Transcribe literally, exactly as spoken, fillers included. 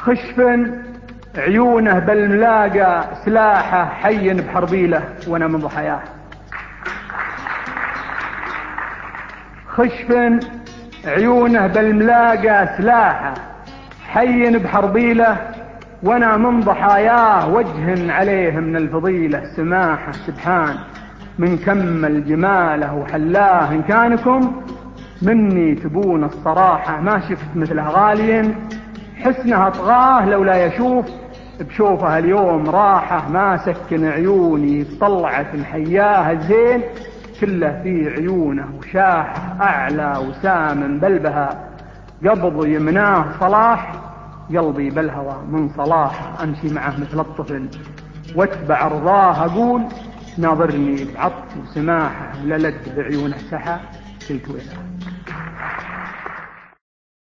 خشف عيونه بالملاقى سلاحه حي بحربيله وانا من ضحاياه. خشف عيونه بالملاقى سلاحه حي بحربيله وانا من ضحاياه. وجه عليه من الفضيلة سماحه سبحان من كمل جماله وحلاه. إن كانكم مني تبون الصراحة ما شفت مثلها غاليا حسنها طغاه لولا يشوف بشوفها اليوم راحة. ما سكن عيوني طلعت محياه الزين كله في عيونه وشاحة أعلى وسام بلبها. قبض يمناه صلاح قلبي بالهوى من صلاح. أمشي معه مثل الطفل واتبع رضاه أقول ناظرني بعطف وسماحة وللد بعيونه سحى قلت ويله.